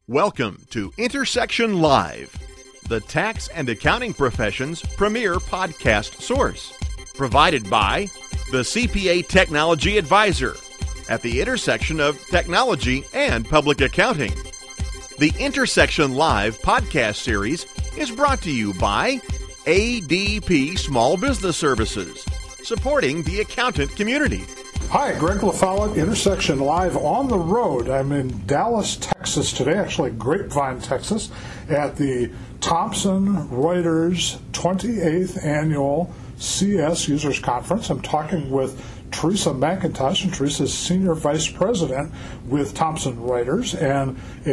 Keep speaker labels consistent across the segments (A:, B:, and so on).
A: Welcome to Intersection Live, the tax and accounting profession's premier podcast source, provided by the CPA Technology Advisor at the intersection of technology and public accounting. The Intersection Live podcast series is brought to you by ADP Small Business Services, supporting the accountant community.
B: Hi, Greg LaFollette, Intersection Live on the road. I'm in Dallas, Texas today, actually Grapevine, Texas, at the Thomson Reuters 28th Annual CS Users Conference. I'm talking with Teresa McIntosh, and Teresa's Senior Vice President with Thomson Reuters, and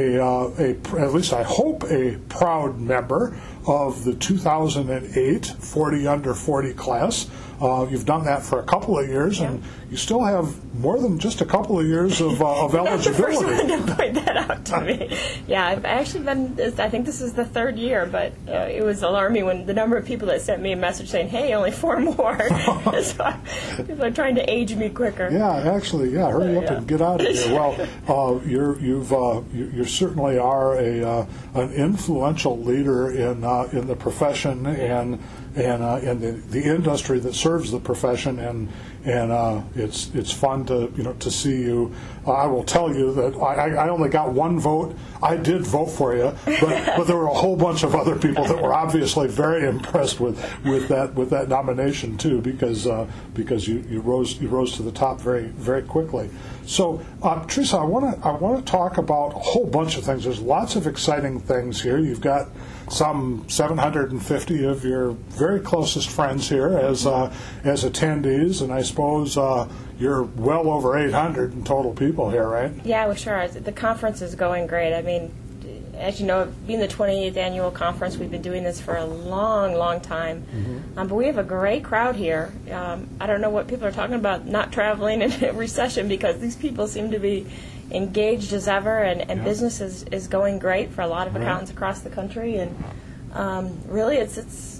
B: at least I hope, a proud member of the 2008 40 Under 40 class. You've done that for a couple of years, and you still have more than just a couple of years of eligibility.
C: That's the first one to point that out to me. Yeah, I've actually been, I think this is the third year, but it was alarming when the number of people that sent me a message saying, hey, only 4 more. So people are trying to age me quicker.
B: Yeah, actually, hurry up and get out of here. Well, you certainly are an influential leader in the profession and in the industry that serves the profession, and it's fun to see you. I will tell you that I only got one vote. I did vote for you, but there were a whole bunch of other people that were obviously very impressed with that nomination too, because you rose to the top very, very quickly. So, Teresa, I want to talk about a whole bunch of things. There's lots of exciting things here. You've got some 750 of your very closest friends here as attendees, and I suppose you're well over 800 in total people here, right?
C: Yeah, we sure are. The conference is going great. I mean, as you know, being the 28th annual conference, we've been doing this for a long, long time. Mm-hmm. But we have a great crowd here. I don't know what people are talking about, not traveling in a recession, because these people seem to be engaged as ever, and business is going great for a lot of accountants across the country. And really, it's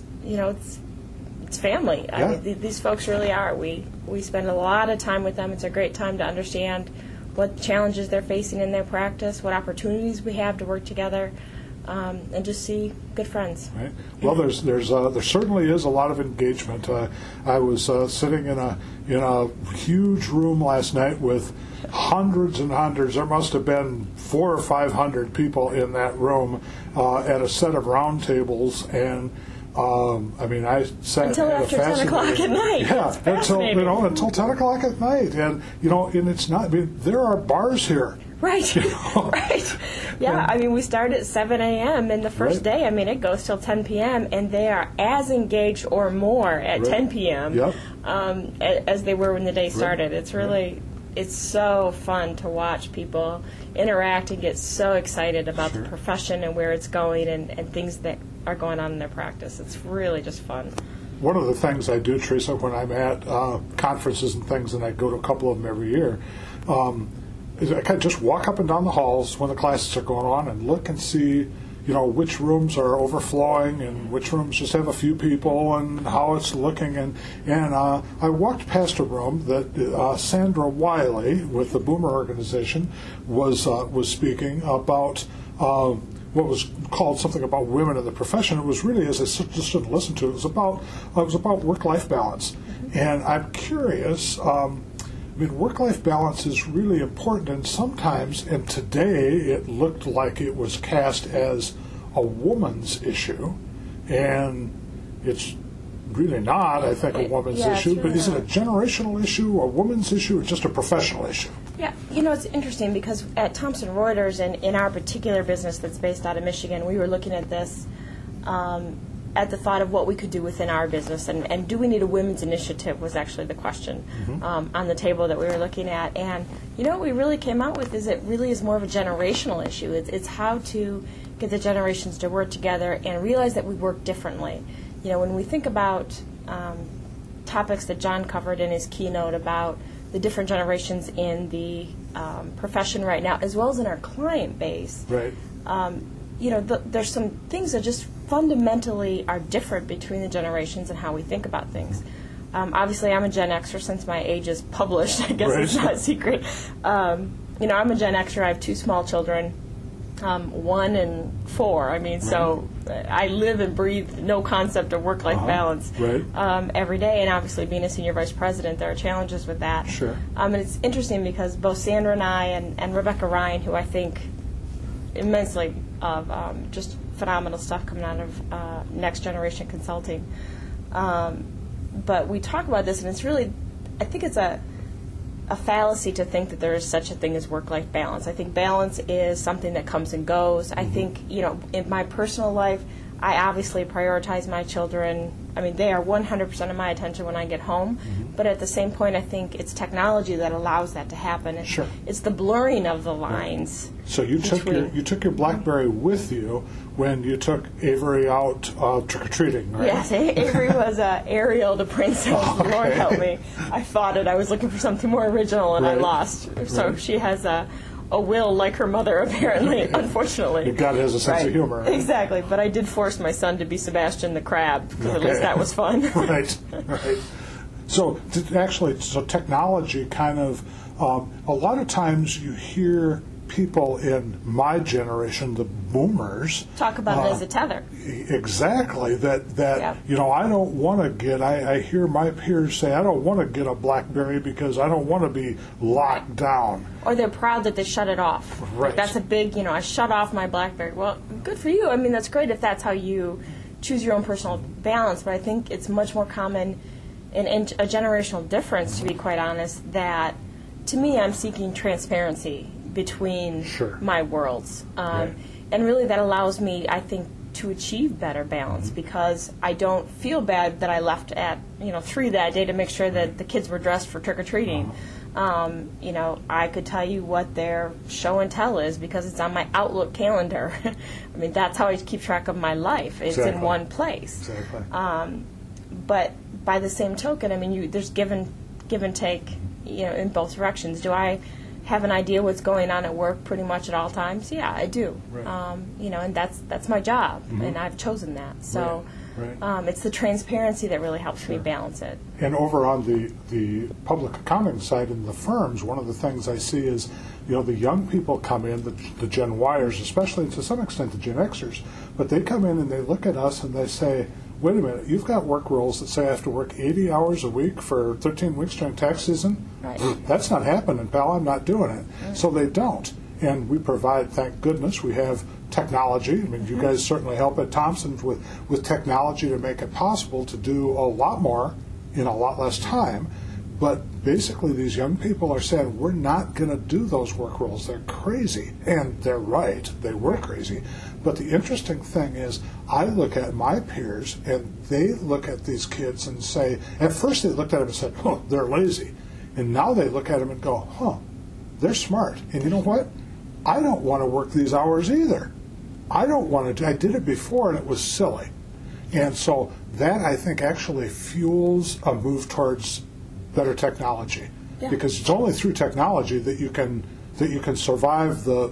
C: family.
B: Yeah.
C: I mean, these folks really are. We spend a lot of time with them. It's a great time to understand what challenges they're facing in their practice, what opportunities we have to work together, and just see good friends.
B: Right. Well, there certainly is a lot of engagement. I was sitting in a huge room last night with hundreds and hundreds. There must have been 400 or 500 people in that room at a set of round tables, and I sat
C: until after 10 o'clock at night.
B: Yeah, until 10 o'clock at night, and it's not. I mean, there are bars here.
C: Right. Right. Yeah. We start at 7 a.m. and the first day, it goes till 10 p.m. and they are as engaged or more at 10 p.m.
B: Yep.
C: As they were when the day started. It's really. It's so fun to watch people interact and get so excited about the profession and where it's going and things that are going on in their practice. It's really just fun.
B: One of the things I do, Teresa, when I'm at conferences and things, and I go to a couple of them every year, is I kind of just walk up and down the halls when the classes are going on and look and see which rooms are overflowing and which rooms just have a few people and how it's looking. And I walked past a room that Sandra Wiley with the Boomer Organization was speaking about what was called something about women in the profession. It was really, as I just didn't listen to, it was about work-life balance. Mm-hmm. And I'm curious. Work-life balance is really important, and sometimes, and today, it looked like it was cast as a woman's issue, and it's really not, I think, a woman's issue, but is it a generational issue, a woman's issue, or just a professional issue?
C: Yeah, it's interesting because at Thomson Reuters and in our particular business that's based out of Michigan, we were looking at this at the thought of what we could do within our business, and do we need a women's initiative was actually the question on the table that we were looking at. And what we really came out with is it really is more of a generational issue. It's how to get the generations to work together and realize that we work differently. When we think about topics that John covered in his keynote about the different generations in the profession right now, as well as in our client base,
B: right.
C: There's some things that just fundamentally are different between the generations and how we think about things. Obviously, I'm a Gen Xer since my age is published. I guess It's not a secret. I'm a Gen Xer. I have 2 small children. 1 and 4. I mean, so I live and breathe no concept of work-life balance every day. And obviously, being a senior vice president, there are challenges with that.
B: Sure.
C: And it's interesting because both Sandra and I and Rebecca Ryan, who I think immensely of just phenomenal stuff coming out of Next Generation Consulting. But we talk about this, and it's really, I think it's a fallacy to think that there is such a thing as work-life balance. I think balance is something that comes and goes. I think, in my personal life, I obviously prioritize my children. I mean, they are 100% of my attention when I get home. But at the same point, I think it's technology that allows that to happen.
B: Sure.
C: It's the blurring of the lines.
B: So you took your BlackBerry with you when you took Avery out trick-or-treating, right?
C: Yes, Avery was Ariel the princess. Okay. Lord help me. I fought it. I was looking for something more original, and I lost. So she has a will like her mother, apparently, unfortunately.
B: God has a sense of humor. Right?
C: Exactly. But I did force my son to be Sebastian the Crab, because at least that was fun.
B: Right. So technology kind of, a lot of times you hear people in my generation, the boomers,
C: talk about it as a tether.
B: Exactly. I don't want to get, I hear my peers say, I don't want to get a BlackBerry because I don't want to be locked down.
C: Or they're proud that they shut it off.
B: Right.
C: Like that's a big, I shut off my BlackBerry. Well, good for you. I mean, that's great if that's how you choose your own personal balance, but I think it's much more common and a generational difference, to be quite honest, that to me I'm seeking transparency between my worlds. And really that allows me, I think, to achieve better balance because I don't feel bad that I left at 3 that day to make sure that the kids were dressed for trick-or-treating. I could tell you what their show and tell is because it's on my Outlook calendar. I mean, that's how I keep track of my life. It's in one place.
B: Exactly.
C: But by the same token, I mean, there's give and take, in both directions. Do I have an idea what's going on at work pretty much at all times? Yeah, I do.
B: Right.
C: And that's my job, and I've chosen that. So it's the transparency that really helps me balance it.
B: And over on the public accounting side in the firms, one of the things I see is, the young people come in, the Gen Yers, especially, and to some extent the Gen Xers, but they come in and they look at us and they say, wait a minute, you've got work rules that say I have to work 80 hours a week for 13 weeks during tax season?
C: Right.
B: That's not happening, pal. I'm not doing it. So they don't. And we provide, thank goodness, we have technology. I mean, you guys certainly help at Thomson with technology to make it possible to do a lot more in a lot less time. But basically, these young people are saying, we're not going to do those work rules. They're crazy. And they're right. They were crazy. But the interesting thing is, I look at my peers, and they look at these kids and say, at first they looked at them and said, they're lazy. And now they look at them and go, they're smart. And you know what? I don't want to work these hours either. I don't want to. I did it before, and it was silly. And so that, I think, actually fuels a move towards better technology, because it's only through technology that you can survive the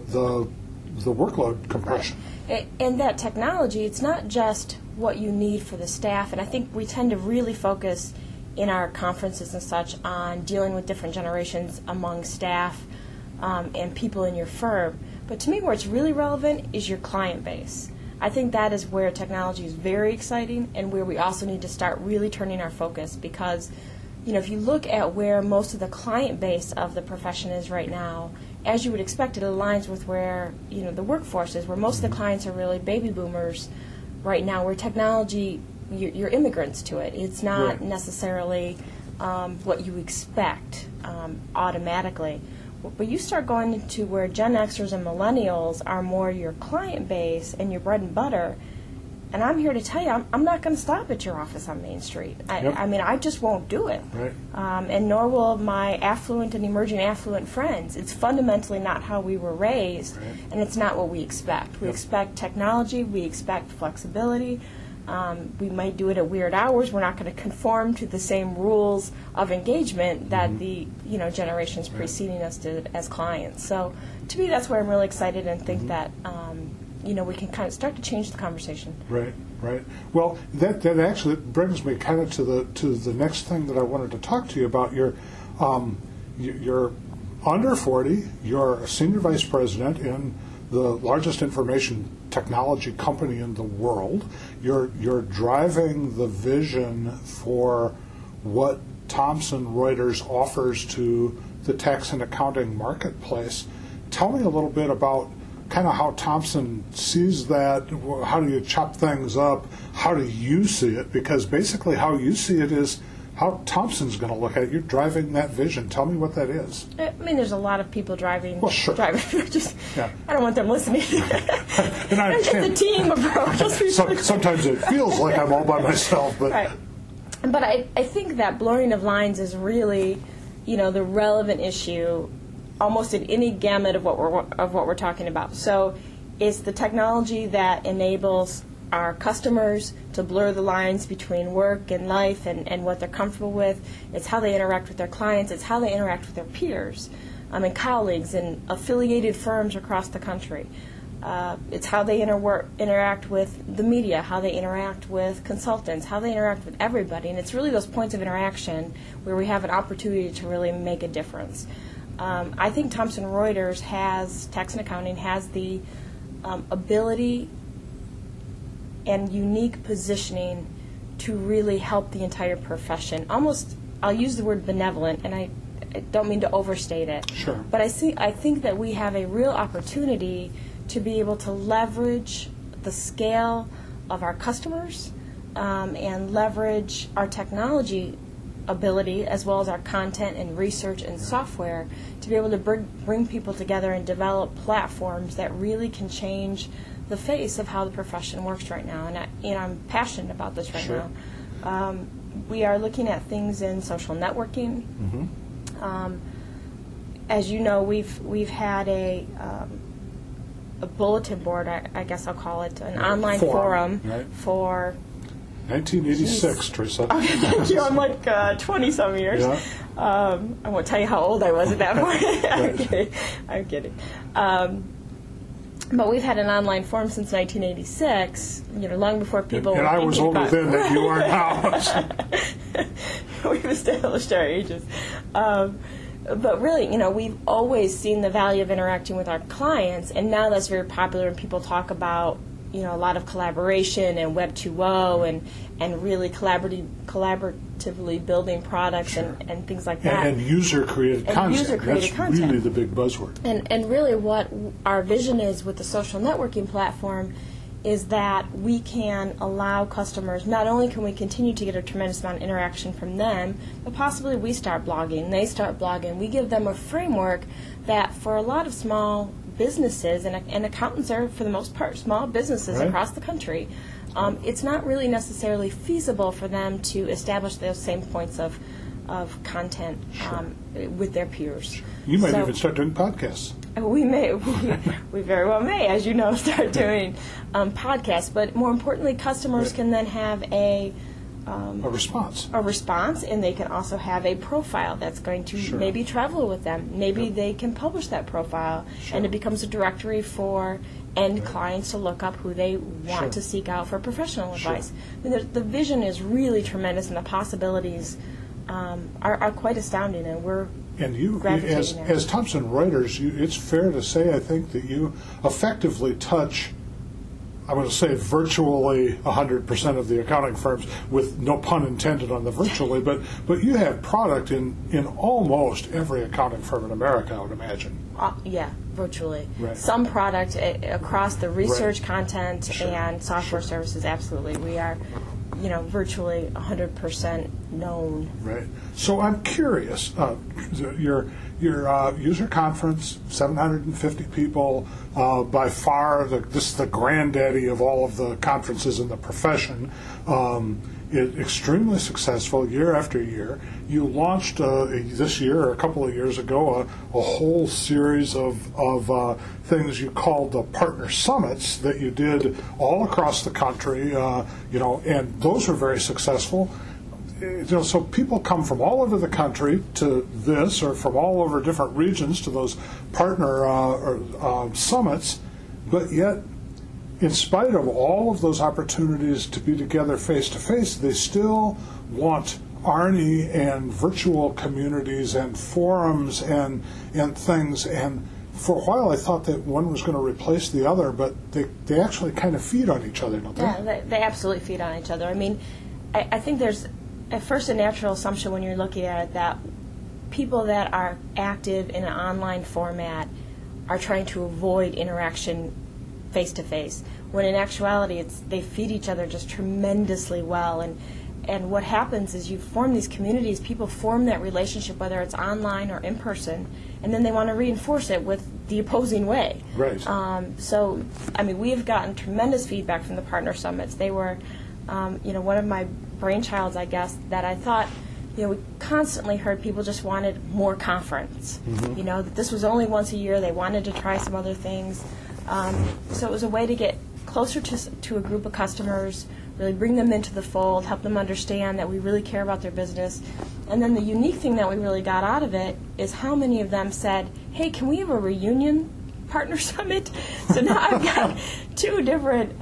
B: workload compression.
C: Right. And that technology, it's not just what you need for the staff, and I think we tend to really focus in our conferences and such on dealing with different generations among staff and people in your firm. But to me, where it's really relevant is your client base. I think that is where technology is very exciting and where we also need to start really turning our focus, because if you look at where most of the client base of the profession is right now, as you would expect, it aligns with where the workforce is, where most of the clients are really baby boomers right now, where technology, you're immigrants to it. It's not necessarily what you expect automatically. But you start going into where Gen Xers and millennials are more your client base and your bread and butter. And I'm here to tell you, I'm not going to stop at your office on Main Street. I mean, I just won't do it.
B: Right.
C: And nor will my affluent and emerging affluent friends. It's fundamentally not how we were raised, and it's not what we expect. We expect technology. We expect flexibility. We might do it at weird hours. We're not going to conform to the same rules of engagement that the generations preceding us did as clients. So to me, that's where I'm really excited and think that we can kind of start to change the conversation.
B: Right. Well, that actually brings me kind of to the next thing that I wanted to talk to you about. You're under 40. You're a senior vice president in the largest information technology company in the world. You're driving the vision for what Thomson Reuters offers to the tax and accounting marketplace. Tell me a little bit about kind of how Thomson sees that. How do you chop things up? How do you see it? Because basically how you see it is how Thomson's going to look at it. You're driving that vision. Tell me what that is.
C: I mean, there's a lot of people driving.
B: Well, sure.
C: I don't want them listening.
B: And I understand.
C: It's a team approach.
B: Sometimes it feels like I'm all by myself, but
C: right. But I think that blurring of lines is really, the relevant issue, almost in any gamut of what we're talking about. So, it's the technology that enables our customers to blur the lines between work and life and what they're comfortable with. It's how they interact with their clients. It's how they interact with their peers and colleagues and affiliated firms across the country. It's how they interact with the media, how they interact with consultants, how they interact with everybody. And it's really those points of interaction where we have an opportunity to really make a difference. I think Thomson Reuters tax and accounting has the ability and unique positioning to really help the entire profession. Almost, I'll use the word benevolent, and I don't mean to overstate it.
B: Sure.
C: But I think that we have a real opportunity to be able to leverage the scale of our customers and leverage our technology ability as well as our content and research and software to be able to bring people together and develop platforms that really can change the face of how the profession works right now. And I'm passionate about this right
B: Sure.
C: now. We are looking at things in social networking.
B: Mm-hmm.
C: As you know, we've had a bulletin board, I guess I'll call it, an online forum
B: right.
C: for
B: 1986, Teresa.
C: Thank you. I'm like 20-some years.
B: Yeah.
C: I won't tell you how old I was at that point. I'm kidding. But we've had an online forum since 1986, long before people
B: and
C: were
B: I was older then than you are now.
C: We've established our ages. But really, we've always seen the value of interacting with our clients, and now that's very popular when people talk about, a lot of collaboration and Web 2.0 and really collaboratively building products
B: Sure.
C: and things like that.
B: And user-created content. That's really the big buzzword.
C: And really what our vision is with the social networking platform is that we can allow customers, not only can we continue to get a tremendous amount of interaction from them, but possibly we start blogging, they start blogging. We give them a framework that for a lot of small businesses, and accountants are, for the most part, small businesses
B: right.
C: across the country, it's not really necessarily feasible for them to establish those same points of content with their peers.
B: You might even start doing podcasts.
C: We very well may, as you know, start doing podcasts. But more importantly, customers
B: right.
C: can then have a
B: response.
C: A response, and they can also have a profile that's going to
B: Sure.
C: maybe travel with them. Maybe
B: Yep.
C: they can publish that profile,
B: Sure.
C: and it becomes a directory for end
B: Right.
C: clients to look up who they want
B: Sure.
C: to seek out for professional
B: Sure.
C: advice. I mean, the vision is really tremendous, and the possibilities are quite astounding, and we're
B: And you,
C: gravitating there.
B: as Thomson Reuters, it's fair to say, I think, that you effectively touch, I'm going to say virtually 100% of the accounting firms, with no pun intended on the virtually, but you have product in almost every accounting firm in America, I would imagine.
C: Yeah, virtually.
B: Right.
C: Some product across the research
B: Right.
C: content
B: Sure.
C: and software
B: Sure.
C: services, absolutely. We are, virtually 100% known.
B: Right. So I'm curious. Your user conference, 750 people, by far this is the granddaddy of all of the conferences in the profession. Extremely successful year after year. You launched this year, or a couple of years ago, a whole series of things you called the partner summits that you did all across the country. And those were very successful. So people come from all over the country to this, or from all over different regions to those partner summits, but yet, in spite of all of those opportunities to be together face-to-face, they still want Arnie and virtual communities and forums and things. And for a while I thought that one was going to replace the other, but they actually kind of feed on each other, don't they?
C: Yeah, they absolutely feed on each other. I mean, I think there's at first a natural assumption when you're looking at it that people that are active in an online format are trying to avoid interaction face-to-face, when in actuality they feed each other just tremendously well. And what happens is you form these communities, people form that relationship, whether it's online or in person, and then they want to reinforce it with the opposing way.
B: Right.
C: So, I mean, we have gotten tremendous feedback from the partner summits. They were, one of my brainchilds, I guess, that I thought, we constantly heard people just wanted more conference. Mm-hmm. That this was only once a year. They wanted to try some other things. So it was a way to get closer to a group of customers, really bring them into the fold, help them understand that we really care about their business. And then the unique thing that we really got out of it is how many of them said, hey, can we have a reunion partner summit? So now I've got two different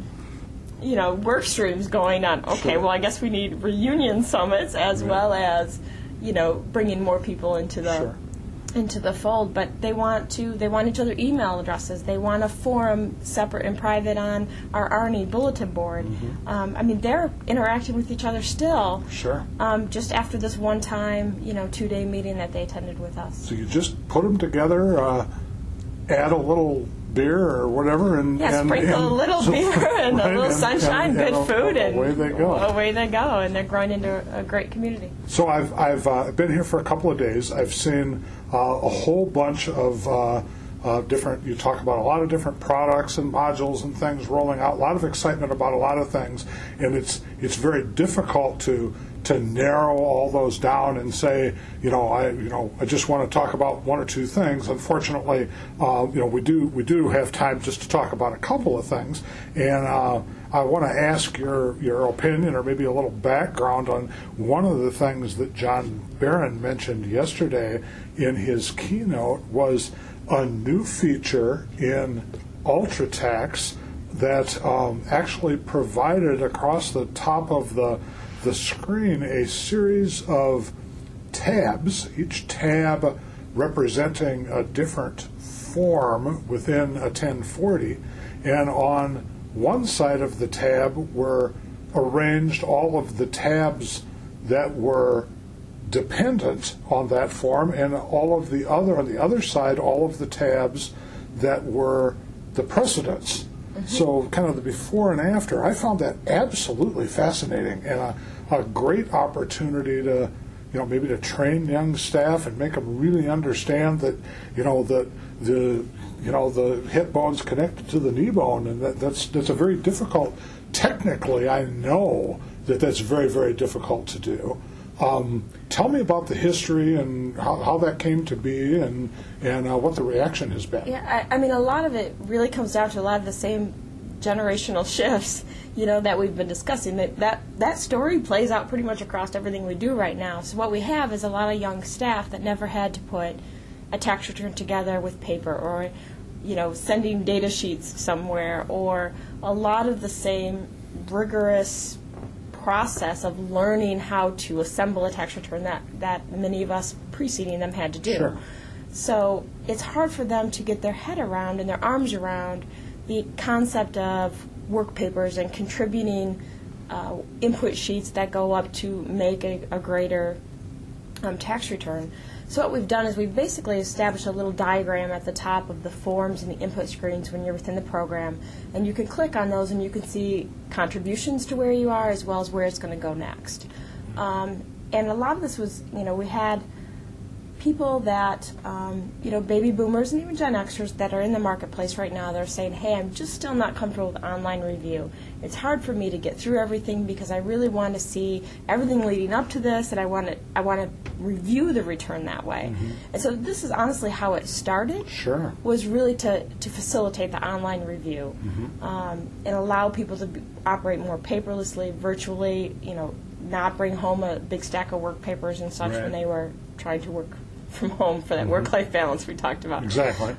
C: work streams going on. Okay,
B: Sure.
C: Well, I guess we need reunion summits as well as, bringing more people into the
B: Sure.
C: into the fold. But they want each other email addresses. They want a forum separate and private on our Arnie bulletin board. Mm-hmm. They're interacting with each other still.
B: Sure.
C: Just after this one time, 2-day meeting that they attended with us.
B: So you just put them together, add a little beer or whatever, and
C: sprinkle a little beer and a little sunshine, good food, and
B: away they go.
C: Away they go, and they're growing into a great community.
B: So I've been here for a couple of days. I've seen a whole bunch of different. You talk about a lot of different products and modules and things rolling out. A lot of excitement about a lot of things, and it's very difficult to narrow all those down and say, I just want to talk about one or two things. Unfortunately, we do have time just to talk about a couple of things, and I want to ask your opinion or maybe a little background on one of the things that John Barron mentioned yesterday in his keynote was a new feature in UltraTax that actually provided across the top of the screen a series of tabs, each tab representing a different form within a 1040, and on one side of the tab were arranged all of the tabs that were dependent on that form, and on the other side, all of the tabs that were the precedents. Mm-hmm. So kind of the before and after. I found that absolutely fascinating and a great opportunity to, maybe to train young staff and make them really understand that, the hip bone's connected to the knee bone, and that's a very difficult. Technically, I know that's very, very difficult to do. Tell me about the history and how that came to be and what the reaction has been.
C: Yeah, a lot of it really comes down to a lot of the same generational shifts, that we've been discussing. That story plays out pretty much across everything we do right now. So what we have is a lot of young staff that never had to put a tax return together with paper or, sending data sheets somewhere, or a lot of the same rigorous process of learning how to assemble a tax return that many of us preceding them had to do.
B: Sure.
C: So it's hard for them to get their head around and their arms around the concept of work papers and contributing input sheets that go up to make a greater tax return. So what we've done is we've basically established a little diagram at the top of the forms and the input screens when you're within the program, and you can click on those and you can see contributions to where you are as well as where it's going to go next. And a lot of this was, we had people that, baby boomers and even Gen Xers that are in the marketplace right now, they're saying, hey, I'm just still not comfortable with online review. It's hard for me to get through everything because I really want to see everything leading up to this, and I want to review the return that way. Mm-hmm. And so this is honestly how it started.
B: Sure.
C: Was really to facilitate the online review, mm-hmm. And allow people to operate more paperlessly, virtually, not bring home a big stack of work papers and such when they were trying to work from home for that mm-hmm. work-life balance we talked about.
B: Exactly.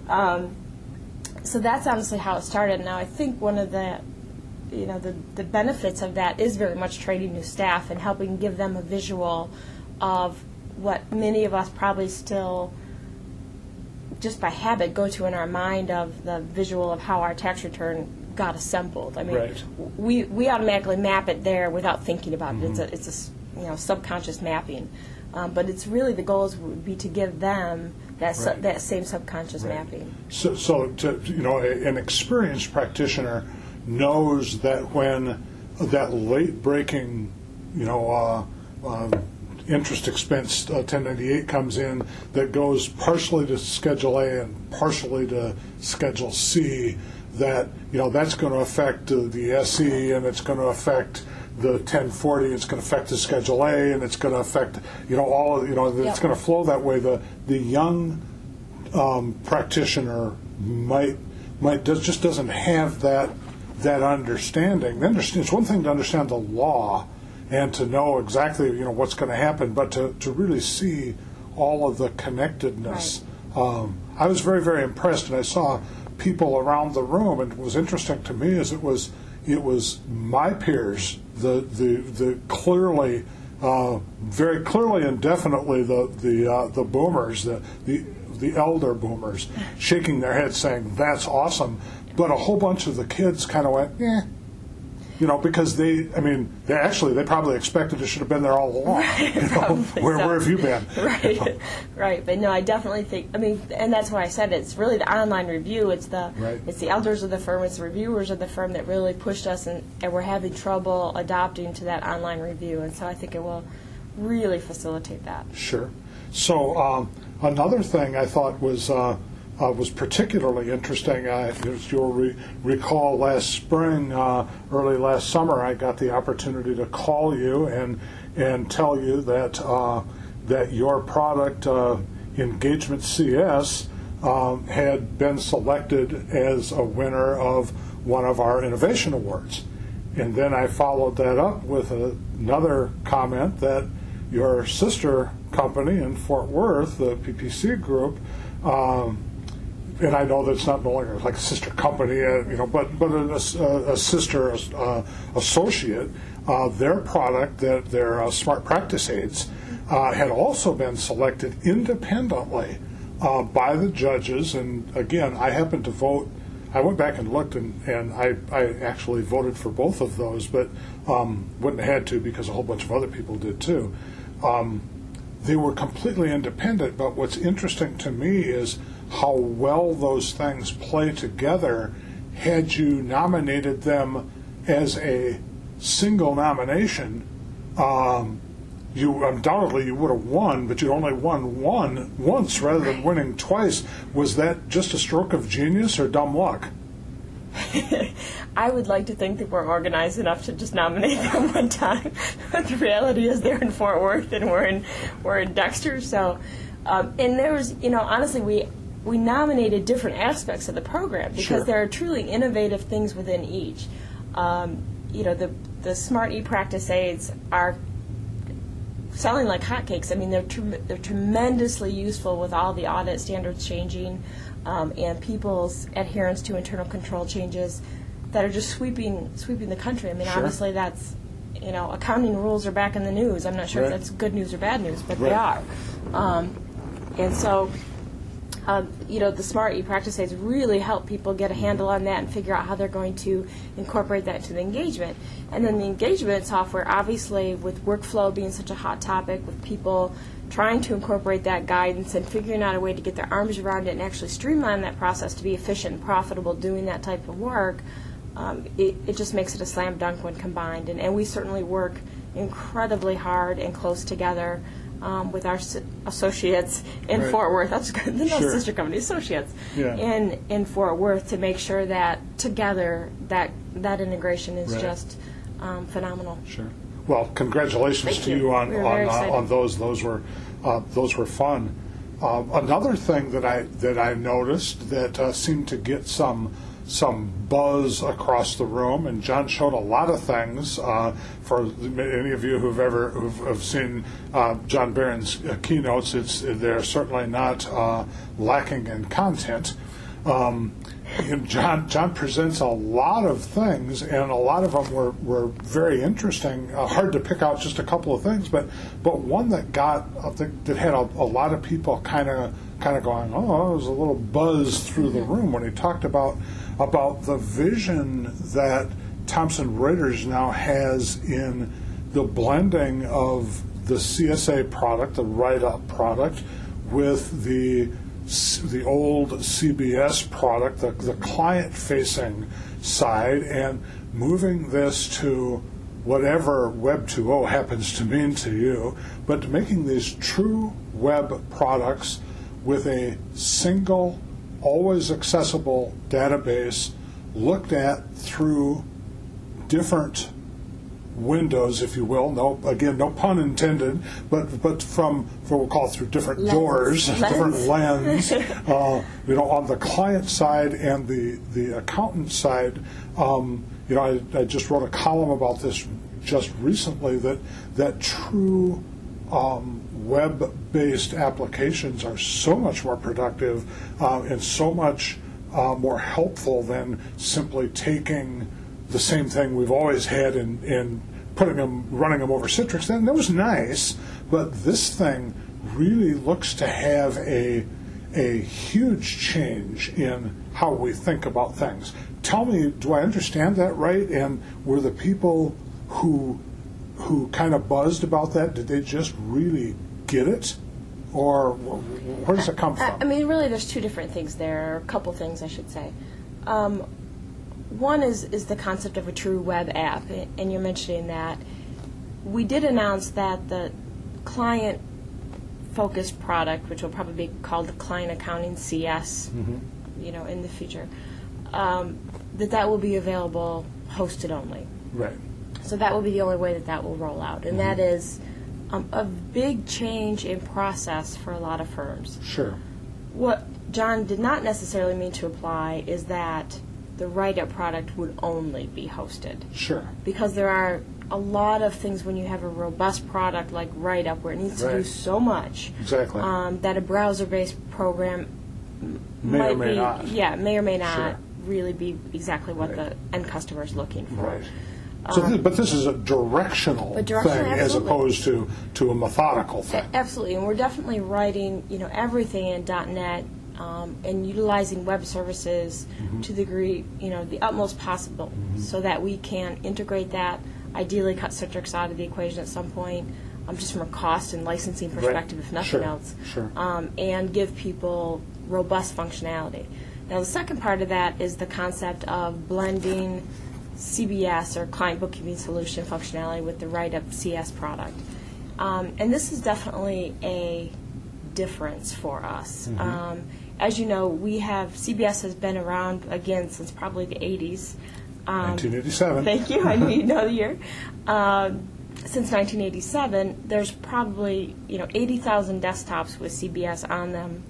C: So that's honestly how it started. Now I think one of the the benefits of that is very much training new staff and helping give them a visual of what many of us probably still just by habit, go to in our mind of the visual of how our tax return got assembled. I mean,
B: Right.
C: we automatically map it there without thinking about it. It's a subconscious mapping. But it's really the goals would be to give them that
B: Right.
C: that same subconscious
B: Right.
C: mapping.
B: So an experienced practitioner knows that when that late breaking, interest expense 1098 comes in that goes partially to Schedule A and partially to Schedule C, that that's going to affect the SE, and it's going to affect the 1040, it's going to affect the Schedule A, and it's going to affect all of it's going to flow that way. The young practitioner just doesn't have that understanding. It's one thing to understand the law and to know exactly what's going to happen, but to really see all of the connectedness.
C: Right.
B: I was very, very impressed, and I saw people around the room, and what was interesting to me is it was my peers, the clearly, very clearly and definitely the boomers, the elder boomers, shaking their heads saying that's awesome, but a whole bunch of the kids kind of went, because they probably expected it should have been there all along. Where have you been?
C: Right, right. But no, I definitely think. And that's why I said it's really the online review. It's the elders of the firm, it's the reviewers of the firm that really pushed us, and we're having trouble adopting to that online review. And so I think it will really facilitate that.
B: Sure. So another thing I thought was particularly interesting. As you'll recall, last spring, early last summer, I got the opportunity to call you and tell you that your product, Engagement CS, had been selected as a winner of one of our innovation awards. And then I followed that up with another comment that your sister company in Fort Worth, the PPC Group, and I know that's not no longer like a sister company, but a sister associate, their product, their smart practice aids, had also been selected independently by the judges. And again, I happened to vote. I went back and looked, and I actually voted for both of those, but wouldn't have had to because a whole bunch of other people did too. They were completely independent, but what's interesting to me is how well those things play together. Had you nominated them as a single nomination, you undoubtedly would have won, but you only won once rather than winning twice. Was that just a stroke of genius or dumb luck?
C: I would like to think that we're organized enough to just nominate them one time. But the reality is they're in Fort Worth and we're in Dexter. So, and there was, honestly, we nominated different aspects of the program because
B: Sure.
C: there are truly innovative things within each. The smart e-practice aids are selling like hotcakes. They're tremendously useful with all the audit standards changing and people's adherence to internal control changes that are just sweeping the country.
B: Sure.
C: Obviously that's, accounting rules are back in the news. I'm not sure
B: Right.
C: if that's good news or bad news, but
B: Right.
C: they are. And so, the smart e-practice aids really help people get a handle on that and figure out how they're going to incorporate that into the engagement. And then the engagement software, obviously, with workflow being such a hot topic, with people trying to incorporate that guidance and figuring out a way to get their arms around it and actually streamline that process to be efficient and profitable doing that type of work, it just makes it a slam dunk when combined. And we certainly work incredibly hard and close together with our associates in
B: Right.
C: Fort Worth. That's good. They're not
B: Sure.
C: sister company associates
B: Yeah.
C: in Fort Worth to make sure that together that integration is
B: Right.
C: just phenomenal.
B: Sure. Well, congratulations
C: Thank
B: to
C: you.
B: you on
C: We were very excited.
B: on those. Those were fun. Another thing that I noticed that seemed to get some buzz across the room, and John showed a lot of things. For any of you who've seen John Barron's keynotes, they're certainly not lacking in content. John presents a lot of things, and a lot of them were very interesting. Hard to pick out just a couple of things, but one that that had a lot of people kind of going, oh, there was a little buzz through the room when he talked about the vision that Thomson Reuters now has in the blending of the CSA product, the write-up product, with the old CBS product, the client-facing side, and moving this to whatever Web 2.0 happens to mean to you, but making these true web products with a single, always accessible database looked at through different windows, if you will. No pun intended, but from we'll call it through different doors, different lens. On the client side and the accountant side. I just wrote a column about this just recently that true web-based applications are so much more productive and so much more helpful than simply taking the same thing we've always had and running them over Citrix. And that was nice, but this thing really looks to have a huge change in how we think about things. Tell me, do I understand that right? And were the people who kind of buzzed about that, did they just really get it? Or where does it come from?
C: I mean, really, there's two different things there, or a couple things, I should say. One is the concept of a true web app, and you're mentioning that. We did announce that the client-focused product, which will probably be called the Client Accounting CS, in the future, that will be available hosted only.
B: Right.
C: So that will be the only way that will roll out, and that is a big change in process for a lot of firms.
B: Sure.
C: What John did not necessarily mean to apply is that the write-up product would only be hosted.
B: Sure.
C: Because there are a lot of things when you have a robust product like write-up where it needs to do so much.
B: Exactly.
C: That a browser-based program
B: may or may not
C: really be exactly what the end customer is looking for.
B: Right. But this is a directional thing as opposed to a methodical thing.
C: Absolutely, and we're definitely writing everything in .NET and utilizing web services to the degree the utmost possible, so that we can integrate that. Ideally, cut Citrix out of the equation at some point, just from a cost and licensing perspective, if nothing else, and give people robust functionality. Now, the second part of that is the concept of blending CBS, or client bookkeeping solution functionality, with the write-up CS product. And this is definitely a difference for us. As you know, CBS has been around, again, since probably the 80s.
B: 1987.
C: Thank you. I knew you'd know the year. Since 1987, there's probably 80,000 desktops with CBS on them.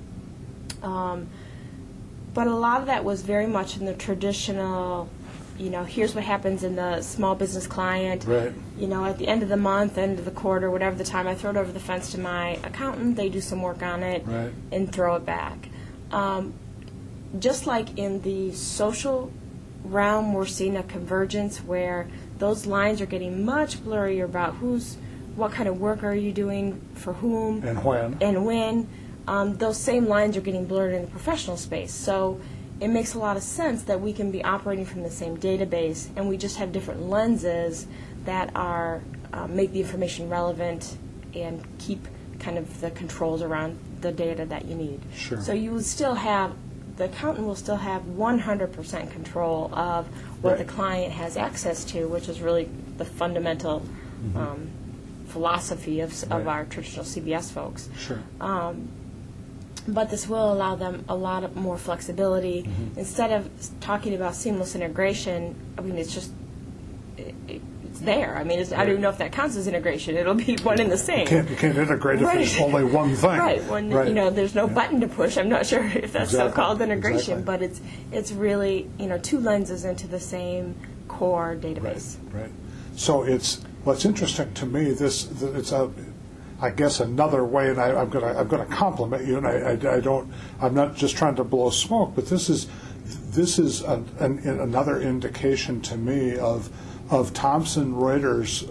C: But a lot of that was very much in the traditional, here's what happens in the small business client.
B: Right.
C: At the end of the month, end of the quarter, whatever the time, I throw it over the fence to my accountant. They do some work on it and throw it back. Just like in the social realm, we're seeing a convergence where those lines are getting much blurrier about what kind of work are you doing for whom
B: and when.
C: Those same lines are getting blurred in the professional space. So it makes a lot of sense that we can be operating from the same database, and we just have different lenses that are make the information relevant and keep kind of the controls around the data that you need.
B: Sure.
C: So you will still have, the accountant will still have 100% control of what the client has access to, which is really the fundamental philosophy of our traditional CBS folks.
B: Sure.
C: But this will allow them a lot more flexibility. Instead of talking about seamless integration, I mean, it's just, it's there. I mean, I don't even know if that counts as integration. It'll be one and the same.
B: You can't integrate if there's only one thing.
C: Right. There's no button to push. I'm not sure if that's so-called integration, but it's really, two lenses into the same core database.
B: Right. So what's interesting to me, I guess another way, and I'm going to compliment you, and I'm not just trying to blow smoke, but this is this is another indication to me of Thomson Reuters'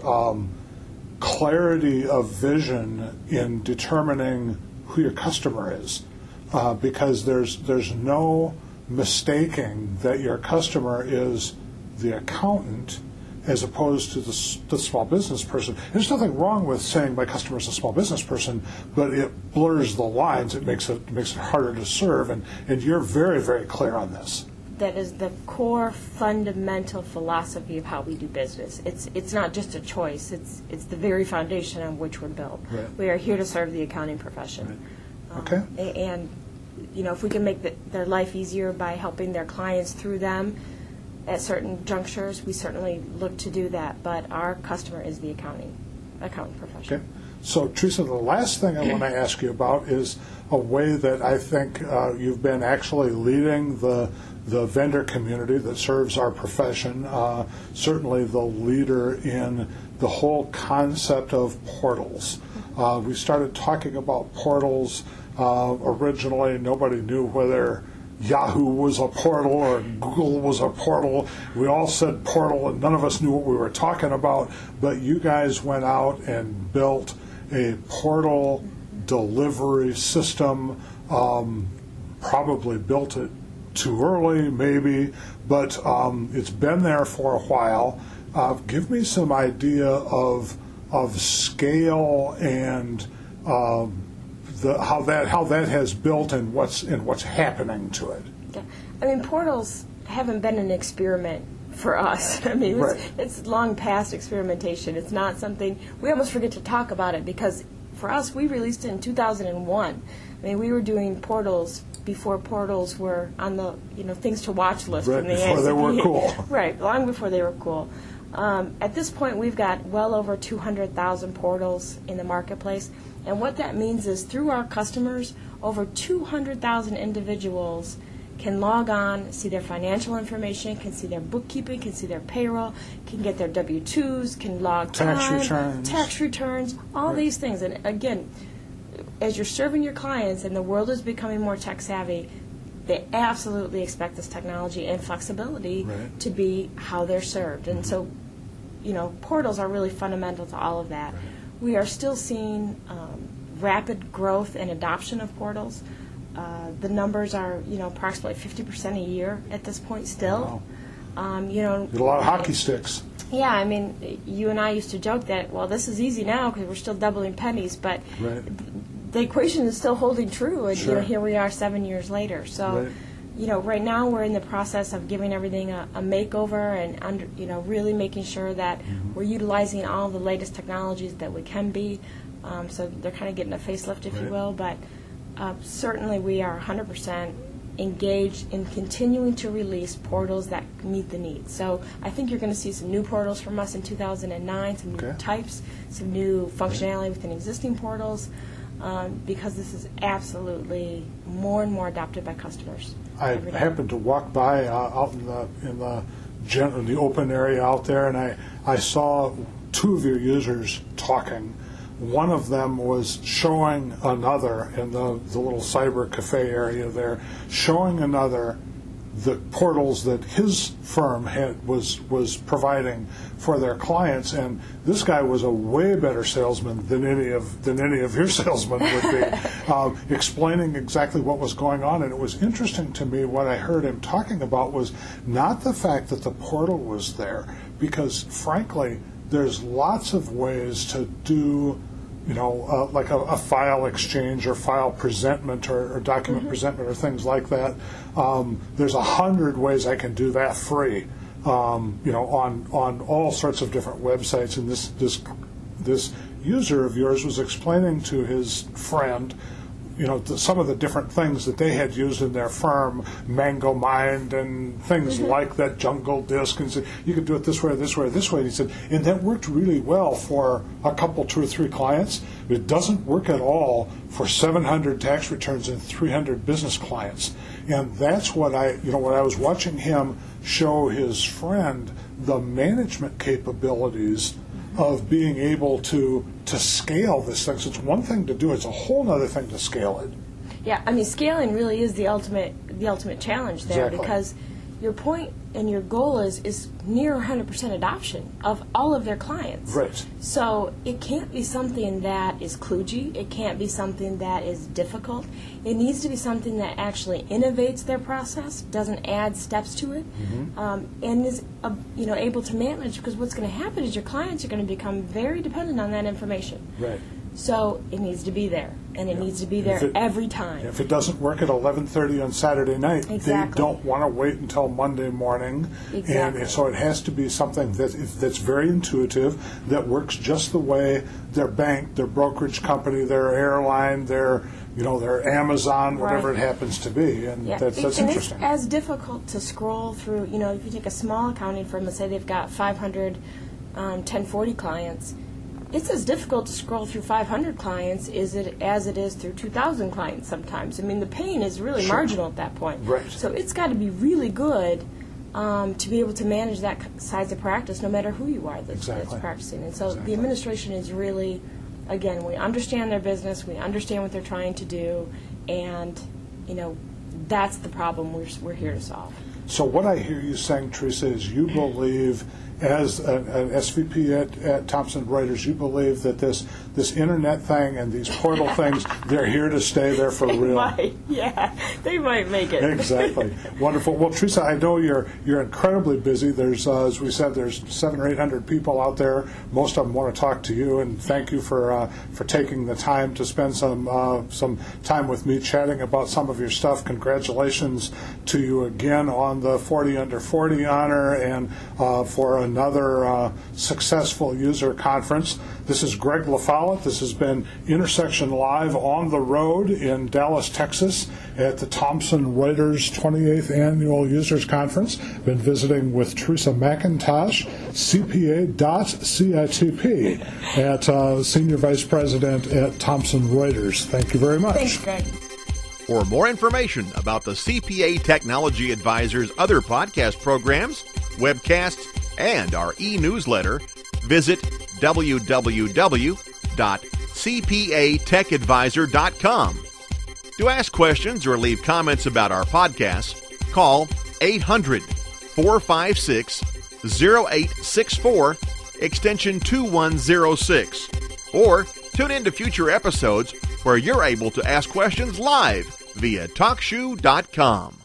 B: clarity of vision in determining who your customer is, because there's no mistaking that your customer is the accountant as opposed to the small business person. There's nothing wrong with saying my customer is a small business person, but it blurs the lines. It makes it harder to serve, and you're very, very clear on this.
C: That is the core fundamental philosophy of how we do business. It's not just a choice. It's the very foundation on which we're built.
B: Right.
C: We are here to serve the accounting profession.
B: Right. Okay.
C: And if we can make their life easier by helping their clients through them at certain junctures, we certainly look to do that. But our customer is the accounting profession.
B: Okay. So, Teresa, the last thing I want to ask you about is a way that I think you've been actually leading the vendor community that serves our profession, certainly the leader in the whole concept of portals. We started talking about portals. Originally, nobody knew whether Yahoo was a portal or Google was a portal. We all said portal, and none of us knew what we were talking about. But you guys went out and built a portal delivery system, probably built it too early, maybe, but it's been there for a while. Give me some idea of scale and how that has built and what's happening to it.
C: Yeah. I mean, portals haven't been an experiment for us. I mean, it's long past experimentation. It's not something we almost forget to talk about it, because for us, we released it in 2001. I mean, we were doing portals before portals were on the things to watch list.
B: Right,
C: from the
B: before they were cool.
C: Right, long before they were cool. At this point, we've got well over 200,000 portals in the marketplace, and what that means is through our customers, over 200,000 individuals can log on, see their financial information, can see their bookkeeping, can see their payroll, can get their W-2s, can log tax returns, all these things. And again, as you're serving your clients and the world is becoming more tech savvy, they absolutely expect this technology and flexibility to be how they're served. And so, portals are really fundamental to all of that. Right. We are still seeing rapid growth and adoption of portals. The numbers are, approximately 50% a year at this point still.
B: Wow. A lot of hockey sticks.
C: Yeah, I mean, you and I used to joke that, well, this is easy now because we're still doubling pennies, but the equation is still holding true, and here we are 7 years later. So, right now we're in the process of giving everything a makeover and really making sure that we're utilizing all the latest technologies that we can be. So they're kind of getting a facelift, if you will, but certainly we are 100% engaged in continuing to release portals that meet the needs. So I think you're going to see some new portals from us in 2009, some new types, some new functionality within existing portals, because this is absolutely more and more adopted by customers.
B: I happened to walk by out in the open area out there, and I saw two of your users talking. One of them was showing another in the little cyber cafe area there, showing another the portals that his firm was providing for their clients, and this guy was a way better salesman than any of your salesmen would be, explaining exactly what was going on. And it was interesting to me, what I heard him talking about was not the fact that the portal was there, because frankly there's lots of ways to do like a file exchange or file presentment or document presentment or things like that. There's 100 ways I can do that free, on all sorts of different websites. And this user of yours was explaining to his friend, some of the different things that they had used in their firm, Mango Mind and things like that, Jungle Disk, and said, you could do it this way, this way, this way. And he said, and that worked really well for a couple, 2 or 3 clients. But it doesn't work at all for 700 tax returns and 300 business clients. And that's what when I was watching him show his friend the management capabilities of being able to scale this thing. So it's one thing to do it, it's a whole other thing to scale it.
C: Yeah, I mean, scaling really is the ultimate challenge there, because your point and your goal is near 100% adoption of all of their clients.
B: Right.
C: So it can't be something that is kludgy. It can't be something that is difficult. It needs to be something that actually innovates their process, doesn't add steps to it, and is able to manage. Because what's going to happen is your clients are going to become very dependent on that information.
B: Right.
C: So it needs to be there, and it needs to be there every time.
B: If it doesn't work at 11:30 on Saturday night,
C: Exactly.
B: they don't want to wait until Monday morning.
C: Exactly.
B: And so it has to be something that's very intuitive, that works just the way their bank, their brokerage company, their airline, their Amazon, whatever
C: Right.
B: it happens to be. And that's
C: and
B: interesting.
C: it's as difficult to scroll through, if you take a small accounting firm and say they've got 500 1040 clients, it's as difficult to scroll through 500 clients as it is through 2,000 clients sometimes. I mean, the pain is really marginal at that point.
B: Right.
C: So it's got to be really good to be able to manage that size of practice, no matter who you are that's practicing. And so the administration is really, again, we understand their business, we understand what they're trying to do, and, that's the problem we're here to solve.
B: So what I hear you saying, Teresa, is you believe, as an SVP at Thomson Reuters, you believe that this internet thing and these portal things, they're here to stay there for real.
C: They might make it.
B: Exactly. Wonderful. Well, Teresa, I know you're incredibly busy. There's, as we said, there's 700 or 800 people out there. Most of them want to talk to you, and thank you for taking the time to spend some time with me chatting about some of your stuff. Congratulations to you again on the 40 Under 40 honor, and for another successful user conference. This is Greg LaFollette. This has been Intersection Live on the road in Dallas, Texas at the Thomson Reuters 28th Annual Users Conference. Been visiting with Teresa McIntosh, CPA.CITP, at Senior Vice President at Thomson Reuters. Thank you very much.
C: Thanks, Greg.
A: For more information about the CPA Technology Advisor's other podcast programs, webcasts, and our e-newsletter, visit www.cpatechadvisor.com. To ask questions or leave comments about our podcasts, call 800-456-0864, extension 2106, or tune in to future episodes where you're able to ask questions live via TalkShoe.com.